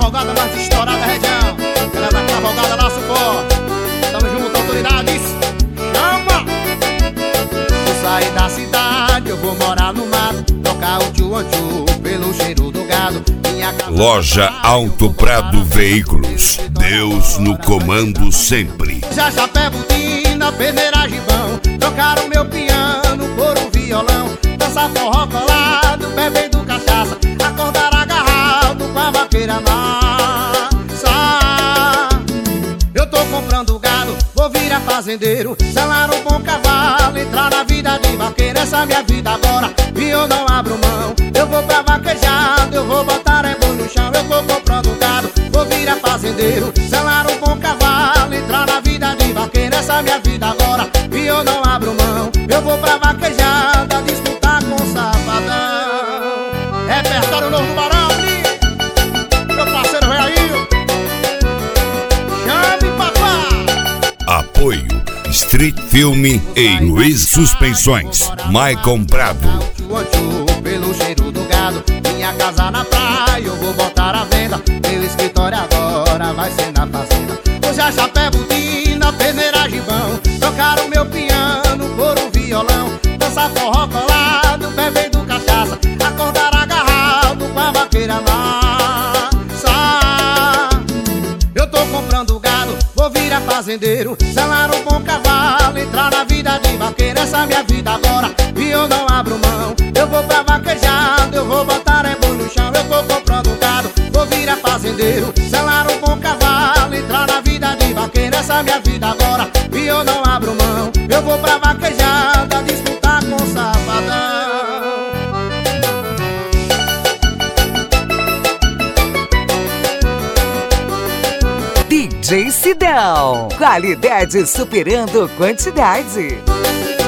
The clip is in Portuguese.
cavalgada mais estourada da região. Ela é da cavalgada nosso forte. Tamo junto, autoridades. Chama! Vou sair da cidade, eu vou morar no mato, trocar o tchu-an-tchu pelo cheiro do gado. Loja Alto Prado Veículos, Deus no comando sempre. Já chapé, botina, peneira, gibão, trocaram meu piano por um violão. Dança forró colado, bebendo cachaça, acordar agarrado com a vaqueira massa. Eu tô comprando gado, vou virar fazendeiro, selar um bom cavalo, entrar na vida de vaqueiro. Essa é minha vida agora e eu não abro mão. Eu vou pra vaquejado, eu vou botar é boi no chão. Eu tô comprando gado, vou virar fazendeiro, selar um bom cavalo, entrar na vida de vaqueiro. Essa é minha vida agora e eu não abro mão. Eu vou pra vaquejada, disputar com o safadão. Repertório novo do Barão, meu parceiro Reail. Chame papá. Apoio Street Filme e Luiz Suspensões, Maicon Prado. Pelo cheiro do gado, minha casa na praia eu vou botar à venda. Meu escritório agora vai ser na fazenda. Hoje a chapé, botina, peneira, gibão, trocaram meu piano por um violão. Dança forró colado, bebendo cachaça, acordar agarrado com a vaqueira massa. Eu tô comprando gado, vou virar fazendeiro, selar um bom cavalo, entrar na vida de vaqueiro. Essa é minha vida agora e eu não abro mão. Eu vou pra vaquejado, eu vou botar é boi no chão. Eu tô comprando gado, vou virar fazendeiro, selar um bom cavalo, entrar na vida de vaqueiro. Essa é minha vida agora e eu não abro mão. Eu vou pra vaquejada, disputar com o safadão. DJ Sidão, qualidade superando quantidade.